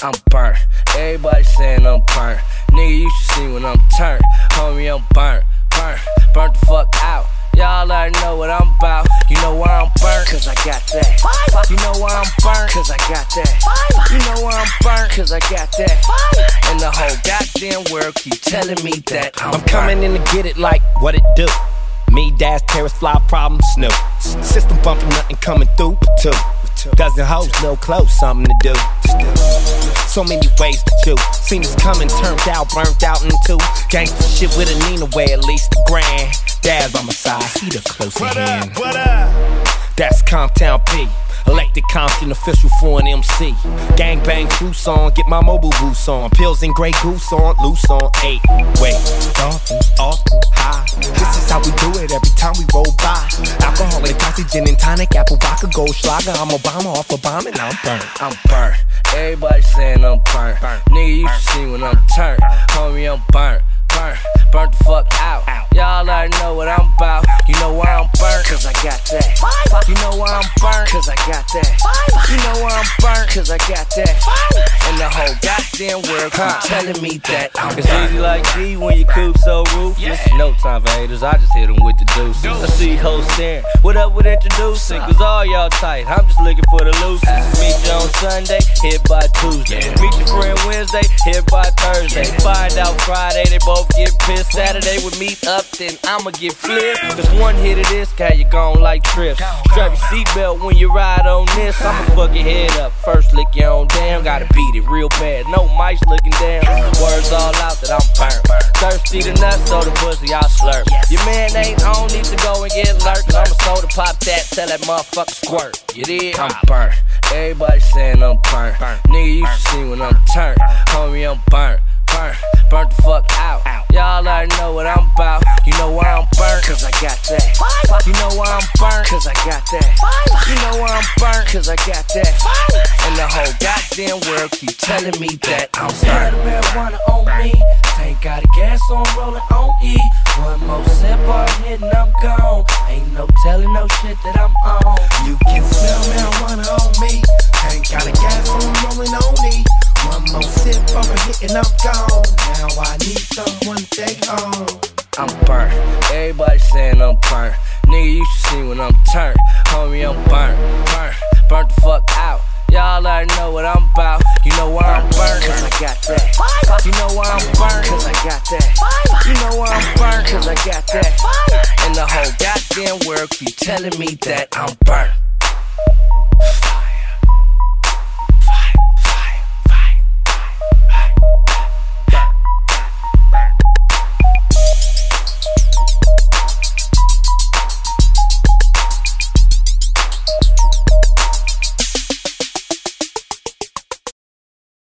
I'm burnt. Everybody saying I'm burnt. Nigga, you should see when I'm turned. Homie, I'm burnt. Burnt the fuck out. Y'all already know what I'm about. You know why I'm burnt? Cause I got that. You know why I'm burnt? Cause I got that. You know why I'm burnt? Cause I got that. And the whole goddamn world keep telling me that I'm coming in to get it like what it do. Me, Dash, Terrace, Fly, Problem, Snoop. System bumping, nothing coming through but two. Dozen hoes, no clothes, something to do. So many ways to choose. Seen this coming, turned out, burnt out into gangsta shit with a Nina way, at least a grand. Dad by my side, he the close at hand. What up? That's Comptown P. Elected Compton, official for an MC. Gangbang crew song, get my mobile boots on. Pills and Grey Goose on, loose on 8. Wait, dolphins, often high. This is how we do it every time we roll by. Alcoholic, coffee, gin and tonic, apple vodka, gold schlager. I'm Obama off a bomb and I'm burnt. I'm burnt. Everybody saying I'm burnt. Nigga, you should see when I'm turned. Homie, I'm burnt. Burnt the fuck out. Y'all already know what I'm about. You know why I'm burnt? Cause I got that. You know why I'm burnt? Cause I got that. You know why I'm burnt? Cause I got that. And the whole goddamn world keep telling me that I'm It's burnt. easy like G when you coop so ruthless. No time for haters, I just hit them with the deuces. I see hoes staring, what up with introducing? Cause all y'all tight, I'm just looking for the loosest. Meet you on Sunday, hit by Tuesday. Meet your friend Wednesday, hit by Thursday. Find out Friday, they both get pissed. Saturday we meet up, then I'ma get flipped. Cause one hit of this guy, you gon' like trips. Strap your seatbelt when you ride on this. I'ma fuck your head up, first lick your own damn. Gotta beat it real bad, no mice looking down. Words all out that I'm burnt. Thirsty to nuts, so the pussy I slurp. Your man ain't on, need to go and get lurked. Cause I'ma soda pop that, tell that motherfucker squirt. You did? I'm burnt. Everybody saying I'm burnt. Nigga, you should see when I'm turned. Homie, I'm burnt. Burnt the fuck out. Y'all already know what I'm about. You know why I'm burnt? Cause I got that. You know why I'm burnt? Cause I got that. You know why I'm burnt? Cause I got that. And the whole goddamn world keep telling me that I'm burnt. Marijuana on me. Tank got a gas on, rolling on E. One more sip, all hit and I'm gone. Ain't no telling no shit that I'm on. You can smell marijuana on me. Tank got a gas on, rolling on E. One more sip, I'm a hit and I'm gone. Now I need someone to take home. I'm burnt. Everybody saying I'm burnt. Nigga, you should see when I'm turned. Homie, I'm burnt. Burnt the fuck out. Y'all already know what I'm about. You know why I'm burnt? Cause I got that. You know why I'm burnt? Cause I got that. You know why I'm burnt? Cause I got that. And the whole goddamn world keep telling me that